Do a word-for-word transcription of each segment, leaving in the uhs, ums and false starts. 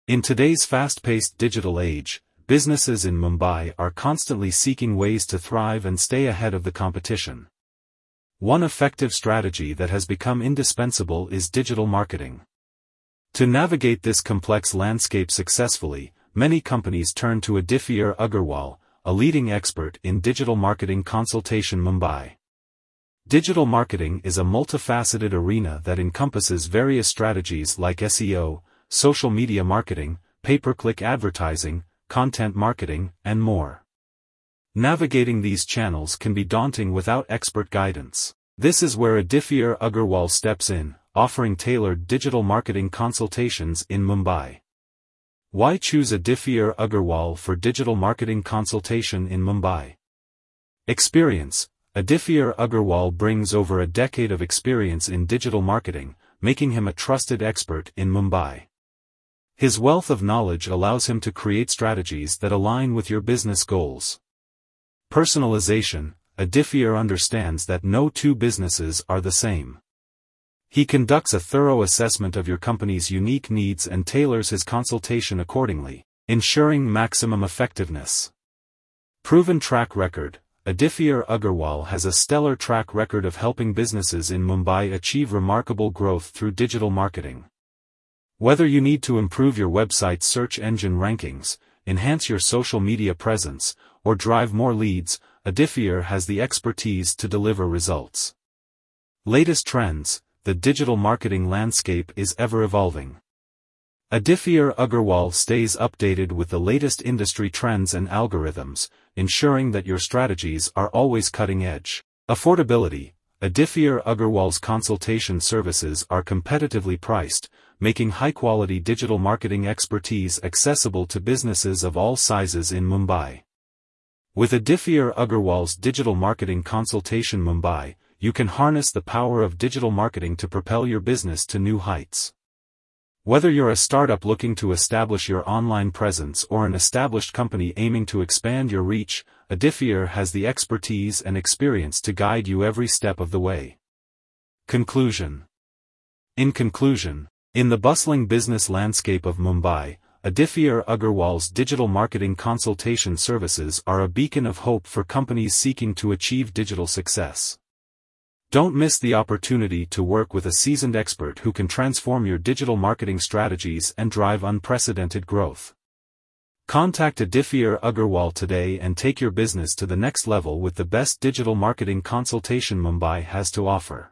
In today's fast-paced digital age, businesses in Mumbai are constantly seeking ways to thrive and stay ahead of the competition. One effective strategy that has become indispensable is digital marketing. To navigate this complex landscape successfully, many companies turn to Aditya Agarwal, a leading expert in digital marketing consultation in Mumbai. Digital marketing is a multifaceted arena that encompasses various strategies like S E O, social media marketing, pay-per-click advertising, content marketing, and more. Navigating these channels can be daunting without expert guidance. This is where Aditya Agarwal steps in, offering tailored digital marketing consultations in Mumbai. Why choose Aditya Agarwal for digital marketing consultation in Mumbai? Experience. Aditya Agarwal brings over a decade of experience in digital marketing, making him a trusted expert in Mumbai. His wealth of knowledge allows him to create strategies that align with your business goals. Personalization. Aditya understands that no two businesses are the same. He conducts a thorough assessment of your company's unique needs and tailors his consultation accordingly, ensuring maximum effectiveness. Proven track record. Aditya Agarwal has a stellar track record of helping businesses in Mumbai achieve remarkable growth through digital marketing. Whether you need to improve your website's search engine rankings, enhance your social media presence, or drive more leads, Aditya has the expertise to deliver results. Latest trends. The digital marketing landscape is ever evolving. Aditya Agarwal stays updated with the latest industry trends and algorithms, ensuring that your strategies are always cutting edge. Affordability. Aditya Agarwal's consultation services are competitively priced, making high-quality digital marketing expertise accessible to businesses of all sizes in Mumbai. With Aditya Agarwal's digital marketing consultation Mumbai, you can harness the power of digital marketing to propel your business to new heights. Whether you're a startup looking to establish your online presence or an established company aiming to expand your reach, Aditya has the expertise and experience to guide you every step of the way. Conclusion. In conclusion, in the bustling business landscape of Mumbai, Aditya Agarwal's digital marketing consultation services are a beacon of hope for companies seeking to achieve digital success. Don't miss the opportunity to work with a seasoned expert who can transform your digital marketing strategies and drive unprecedented growth. Contact Aditya Agarwal today and take your business to the next level with the best digital marketing consultation Mumbai has to offer.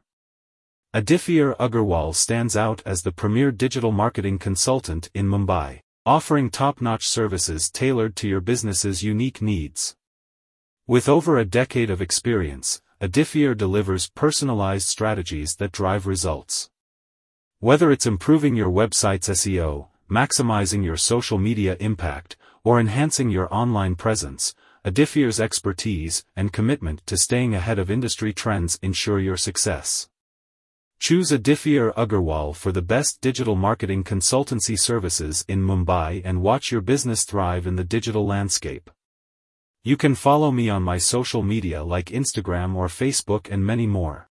Aditya Agarwal stands out as the premier digital marketing consultant in Mumbai, offering top-notch services tailored to your business's unique needs. With over a decade of experience, Aditya delivers personalized strategies that drive results. Whether it's improving your website's S E O, maximizing your social media impact, or enhancing your online presence, Aditya's expertise and commitment to staying ahead of industry trends ensure your success. Choose Aditya Agarwal for the best digital marketing consultancy services in Mumbai and watch your business thrive in the digital landscape. You can follow me on my social media like Instagram or Facebook and many more.